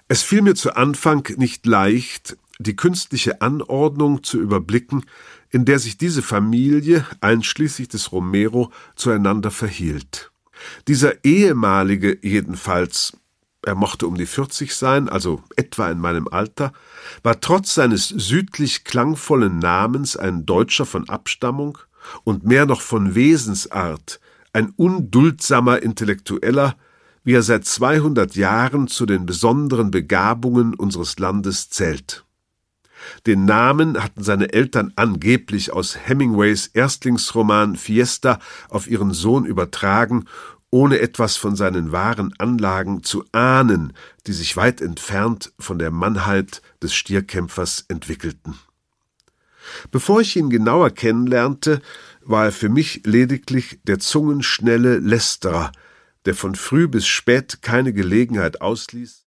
Es fiel mir zu Anfang nicht leicht, die künstliche Anordnung zu überblicken, in der sich diese Familie, einschließlich des Romero, zueinander verhielt. Dieser ehemalige jedenfalls, er mochte um die 40 sein, also etwa in meinem Alter, war trotz seines südlich klangvollen Namens ein Deutscher von Abstammung und mehr noch von Wesensart, ein unduldsamer Intellektueller, wie er seit 200 Jahren zu den besonderen Begabungen unseres Landes zählt. Den Namen hatten seine Eltern angeblich aus Hemingways Erstlingsroman Fiesta auf ihren Sohn übertragen, ohne etwas von seinen wahren Anlagen zu ahnen, die sich weit entfernt von der Mannheit des Stierkämpfers entwickelten. Bevor ich ihn genauer kennenlernte, war er für mich lediglich der zungenschnelle Lästerer, der von früh bis spät keine Gelegenheit ausließ,